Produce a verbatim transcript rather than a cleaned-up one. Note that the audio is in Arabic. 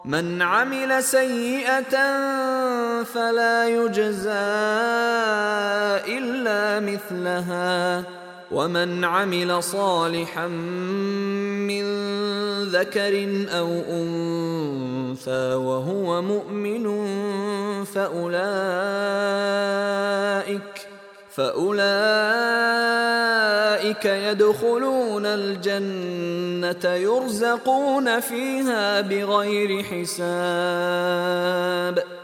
من عمل سيئة فلا يجزى إلا مثلها ومن عمل صالحا من ذكر أو أنثى وهو مؤمن فأولئك فأولئك يدخلون الجنة يرزقون فيها بغير حساب.